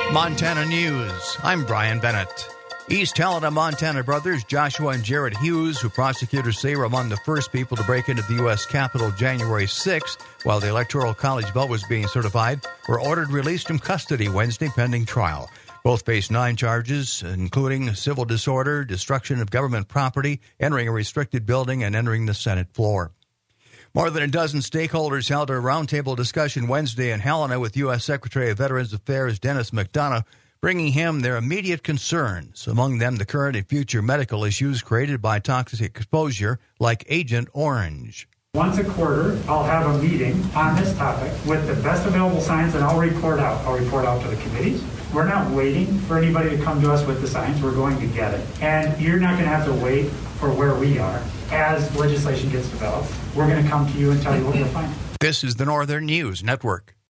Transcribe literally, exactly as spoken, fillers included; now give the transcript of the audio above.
Montana News. I'm Brian Bennett. East Helena, Montana brothers Joshua and Jared Hughes, who prosecutors say were among the first people to break into the U S Capitol January sixth while the Electoral College vote was being certified, were ordered released from custody Wednesday pending trial. Both face nine charges, including civil disorder, destruction of government property, entering a restricted building, and entering the Senate floor. More than a dozen stakeholders held a roundtable discussion Wednesday in Helena with U S Secretary of Veterans Affairs Dennis McDonough, bringing him their immediate concerns, among them the current and future medical issues created by toxic exposure like Agent Orange. Once a quarter, I'll have a meeting on this topic with the best available science, and I'll report out. I'll report out to the committees. We're not waiting for anybody to come to us with the science. We're going to get it. And you're not going to have to wait for where we are. As legislation gets developed, we're going to come to you and tell you what we're finding. This is the Northern News Network.